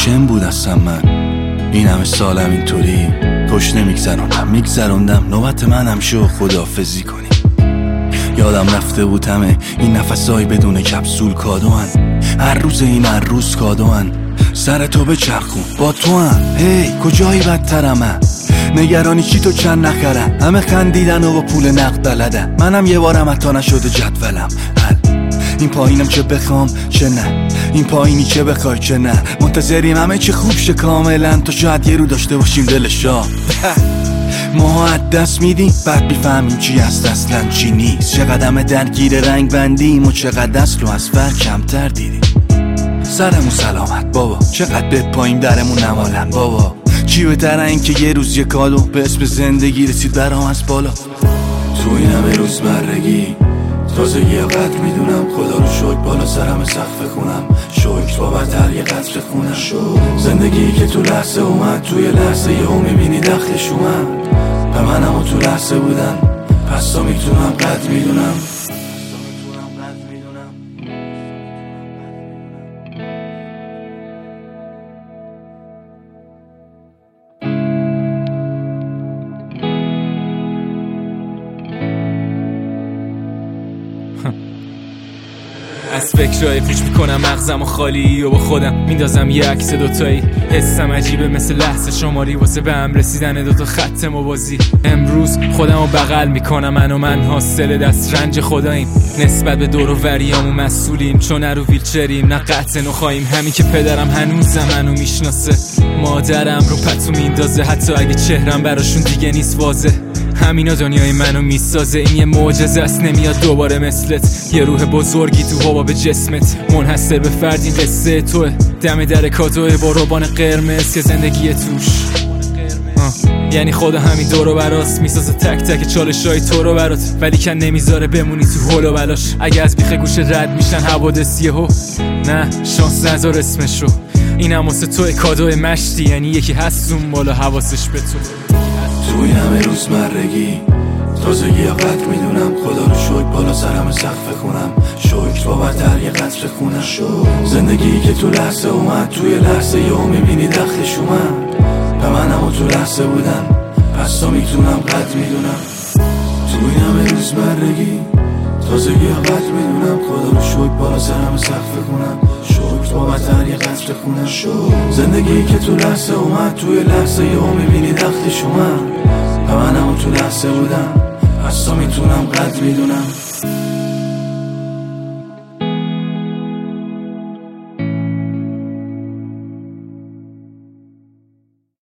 چم بود هستم من این همه سالم اینطوری خوش میگذروندم نوبت منم شو خداحافظی کنی. یادم رفته بود همه این نفسای بدون کپسول کادوان، هر روز این هر روز کادوان، سر تو بچرخون با تو هم. هی کجایی بدترمه نگرانی چی تو چند نخرم، همه خندیدن و با پول نقد بلدن، منم یه بارم حتی نشده جدولم حل. این پایینم چه بخوام چه نه، این پایینی چه بخوای چه نه، منتظریم همه چه خوب شه کاملا تا شاید یه رو داشته باشیم دلشا. ما از دست میدیم بعد بیفهمیم چی هست اصلا چی نیست، چقدر درگیر رنگ بندیم و چقدر اصل و اصفر کمتر دیدیم. سرمون سلامت بابا، چقدر به پایین درمون نمالن بابا، چی بهتره این که یه روز یه کادو به اسم زندگی رسید برام از بالا. تو این همه روزمرگی تازگی ها قدر میدونم، خدا رو شکر بالا سرم سقف خونم، شکر بابتر یه قطر خونم. زندگی که تو لحظه اومد توی لحظه یهو میبینی دخلش اومد، به منم و تو لحظه بودن پس تا میتونم قدر میدونم. از فکرهای پیچ میکنم مغزم و خالی و با خودم میندازم یه عکس دوتایی، حسم عجیبه مثل لحظه شماری واسه به هم رسیدن دوتا خط موازی. امروز خودم رو بغل میکنم، من حاصل دست رنج خداییم، نسبت به دور و وریامو مسئولیم، چون رو ویلچریم نه قطع نخواهیم. همین که پدرم هنوزم منو میشناسه، مادرم رو پتو میندازه حتی اگه چهرم براشون دیگه نیست واضح. همینا دنیای منو میسازه، این یه معجزه است نمیاد دوباره مثلت، یه روح بزرگی تو هوا به جسمت، منحصر به فرد این قصه توه، دم در کادوه با روبان قرمز که زندگی توش. یعنی خدا همین دور و براست میسازه تک تک چالشای تو رو برات، ولی کن نمیذاره بمونی تو هول و بلاش. اگه از بیخ گوش رد میشن حوادث یهو، نه شانس نذار اسمشو، اینم واسه تو کادو مشتی، یعنی یکی هست اون بالا حواسش به تو. تو این همه روزمرگی تازگی ها قدر میدونم، خدا رو شکر بالا سرم سقف خونم، شکر بابتر یه قطر خونم. زندگی که تو لحظه اومد توی لحظه یهو میبینی دخلش اومد، به منم و تو لحظه بودن پس تا میتونم قدر میدونم. تو این همه روزمرگی تازگی ها قدر میدونم، خدا رو شکر بالا سرم سقف خونم، شکر بابتر یه قطر خونم. زندگی که تو لحظه اومد توی لحظه یهو میبینی دخلش اومد، به منم و تو لحظه بودم پس تا میتونم قدر میدونم.